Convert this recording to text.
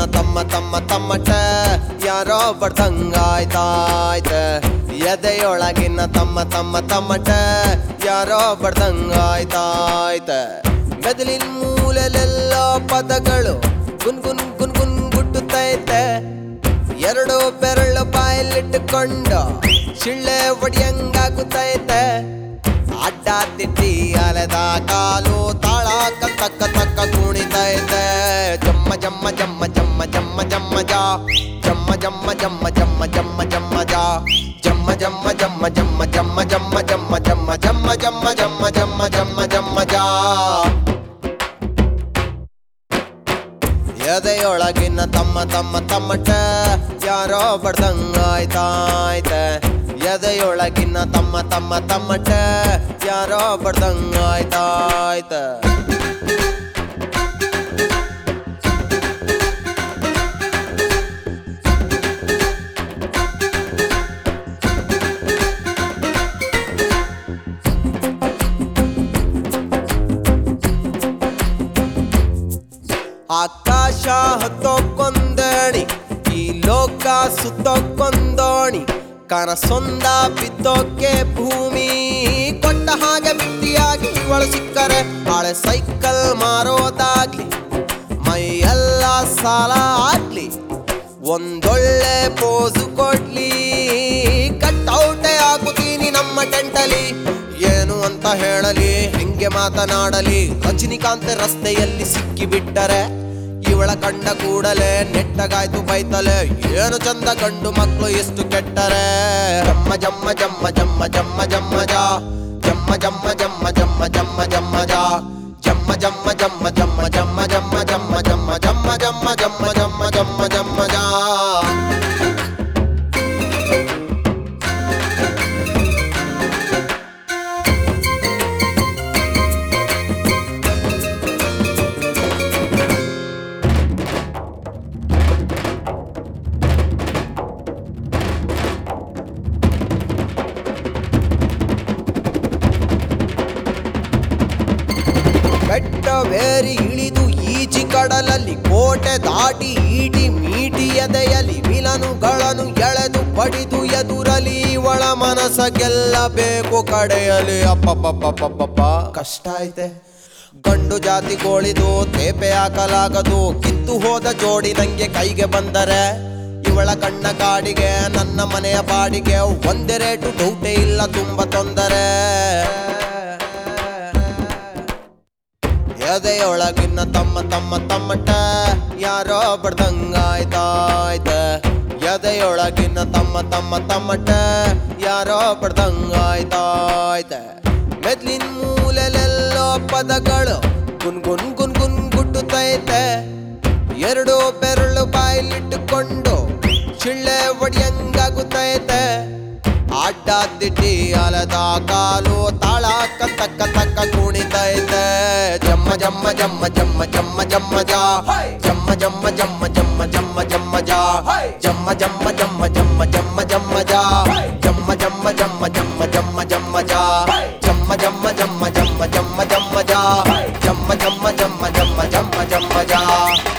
ತಮ್ಮ ತಮ್ಮ ತಮ್ಮಟ ಯಾರೋ ಬಡ್ದಂಗಾಯ್ತಾಯ್ತ ಎದೆಯೊಳಗಿನ ತಮ್ಮ ತಮ್ಮ ತಮ್ಮಟ ಯಾರೋ ಬಡ್ದಂಗಾಯ್ತಾಯ್ತ ಮೆದುಳಿನ ಮೂಲೆಲೆಲ್ಲ ಪದಗಳು ಗುನ್ ಗುನ್ ಗುನ್ ಗುನ್ ಗುಟ್ಟುತ್ತೈತೆ ಎರಡು ಬೆರಳು ಬಾಯಲ್ಲಿಟ್ಟುಕೊಂಡು ಶಿಳ್ಳೆ ಒಡಿಯಂಗಾಗುತ್ತೈತೆ ಅಡ್ಡ ತಿಟ್ಟಿ ಅಲೆದ ಕಾಲು ತಾಳ ಕತ್ತಕ್ಕ ತಕ್ಕ ಕುಣಿತೈತೆ ಜಮ್ಮ ಜಮ್ಮ ಜಮ್ಮ ಜಮ್ಮ ಜಮ್ಮ ಜಮ್ಮ ಜಾ ಜಮ್ಮ ಜಮ್ಮ ಜಮ್ಮ ಜಮ್ಮ ಜಮ್ಮ ಜಮ್ಮ ಜಾ ಜಮ್ಮ ಜಮ್ಮ ಜಮ್ಮ ಜಮ್ಮ ಜಮ್ಮ ಜಮ್ಮ ಜಮ್ಮ ಜಮ್ಮ ಜಮ್ಮ ಜಮ್ಮ ಜಮ್ಮ ಜಮ್ಮ ಜಮ್ಮ ಜಮ್ಮ ಜಾ ಎದೆಯೊಳಗಿನ ತಮ್ಮ ತಮ್ಮ ತಮ್ಮಟ ಯಾರೋ ಬಡ್ದಂಗಾಯ್ತಾಯ್ತ ಎದೆಯೊಳಗಿನ ತಮ್ಮ ತಮ್ಮ ತಮ್ಮಟ ಯಾರೋ ಬಡ್ದಂಗಾಯ್ತಾಯ್ತ ಆಕಾಶ ಹತ್ತೋಕೊಂದಣಿ ಈ ಲೋಕ ಸುತ್ತೋಕೊಂದೋಣಿ ಕನಸೊಂದ ಬಿದ್ದೋಕೆ ಭೂಮಿ ಕೊಟ್ಟ ಹಾಗೆ ಬಿಟ್ಟಿಯಾಗಿ ಇವಳು ಸಿಕ್ಕರೆ ಹಳೆ ಸೈಕಲ್ ಮಾರೋದಾಗ್ಲಿ ಮೈಯೆಲ್ಲ ಸಾಲ ಆಗ್ಲಿ ಒಂದೊಳ್ಳೆ ಪೋಸು ಕೊಡ್ಲಿ ಕಟ್ಔಟೆ ಆಗುತ್ತೀನಿ ನಮ್ಮ ಟೆಂಟಲಿ ಏನು ಅಂತ ಹೇಳಲಿ ಹೆಂಗೆ ಮಾತನಾಡಲಿ ರಜನಿಕಾಂತ್ ರಸ್ತೆಯಲ್ಲಿ ಸಿಕ್ಕಿ ಬಿಟ್ಟರೆ ಇವಳ ಕಂಡ ಕೂಡಲೇ ನೆಟ್ಟಗಾಯ್ತು ಬೈತಲೆ ಏನು ಚಂದ ಗಂಡು ಮಕ್ಕಳು ಎಷ್ಟು ಕೆಟ್ಟರೆ ಜಮ್ಮ ಜಮ್ಮ ಜಮ್ಮ ಜಮ್ಮ ಜಮ್ಮ ಜಮ್ಮ ಜಾ ಜಮ್ಮ ಜಮ್ಮ ಜಮ್ಮ ಜಮ್ಮ ಜಮ್ಮ ಜಮ್ಮ ಜಾ ಜಮ್ಮ ಜಮ್ಮ ಜಮ್ಮ ಜಮ್ಮ ಜಮ್ಮ ಜಮ್ಮ ಜಮ್ಮ ಜಮ್ಮ ಜಮ್ಮ ಜಮ್ಮ ಜಮ್ಮ ಜಮ್ಮ ಜಮ್ಮ ಜಮ್ಮ ಜಾ ಬೆಟ್ಟವೇರಿ ಇಳಿದು ಈಜಿ ಕಡಲಲ್ಲಿ ಕೋಟೆ ದಾಟಿ ಈಟಿ ಮೀಟಿ ಎದೆಯಲಿ ವಿಲನುಗಳನ್ನು ಎಳೆದು ಬಡಿದು ಎದುರಲಿ ಒಳ ಮನಸ ಗೆಲ್ಲಬೇಕು ಕಡೆಯಲಿ ಅಪ್ಪಪ್ಪಪ್ಪಪ್ಪಪ್ಪ ಕಷ್ಟ ಐತೆ ಗಂಡು ಜಾತಿ ಗೋಳಿದು ತೇಪೆ ಹಾಕಲಾಗದು ಕಿತ್ತು ಹೋದ ಜೋಡಿ ನಂಗೆ ಕೈಗೆ ಬಂದರೆ ಇವಳ ಕಣ್ಣ ಕಾಡಿಗೆ ನನ್ನ ಮನೆಯ ಬಾಡಿಗೆ ಒಂದೇ ರೇಟು ಡೌಟೇ ಇಲ್ಲ ತುಂಬ ತೊಂದರೆ ಎದೆಯೊಳಗಿನ ತಮ್ಮ ತಮ್ಮ ತಮ್ಮಟ ಯಾರೋ ಬಡ್ದಂಗಾಯ್ತಾಯ್ತ ಎದೆಯೊಳಗಿನ ತಮ್ಮ ತಮ್ಮ ತಮ್ಮಟ ಯಾರೋ ಬಡ್ದಂಗಾಯ್ತಾಯ್ತ ಮೆದ್ಲಿನ ಮೂಲೆಲೆಲ್ಲೋ ಪದಗಳು ಗುನ್ ಗುನ್ ಗುನ್ ಗುನ್ ಗುಟ್ಟುತ್ತೈತೆ ಎರಡು ಬೆರಳು ಬಾಯಲ್ಲಿಟ್ಟುಕೊಂಡು ಶಿಳ್ಳೆ ಒಡಿಯಂಗಾಗುತ್ತೈತೆ ಅಡ್ಡ ದಿಡ್ಡಿ ಅಲದ ಕಾಲು ತಾಳ ಕತ್ತಕ್ಕ ತಕ್ಕ ಕುಣಿತೈತೆ ಜಮ್ಮ ಜಮ್ಮ ಜಮ್ಮ ಜಮ್ಮ ಜಮ್ಮ ಜಮ್ಮ ಜಾ ಜಮ್ಮ ಜಮ್ಮ ಜಮ್ಮ ಜಮ್ಮ ಜಮ್ಮ ಜಮ್ಮ ಜಾ ಜಮ್ಮ ಜಮ್ಮ ಜಮ್ಮ ಜಮ್ಮ ಜಮ್ಮ ಜಮ್ಮ ಜಾ ಜಮ್ಮ ಜಮ್ಮ ಜಮ್ಮ ಜಮ್ಮ ಜಮ್ಮ ಜಮ್ಮ ಜಾ ಜಮ್ಮ ಜಮ್ಮ ಜಮ್ಮ ಜಮ್ಮ ಜಮ್ಮ ಜಮ್ಮ ಜಾ ಜಮ್ಮ ಜಮ್ಮ ಜಮ್ಮ ಜಮ್ಮ ಜಮ್ಮ ಜಮ್ಮ ಜಾ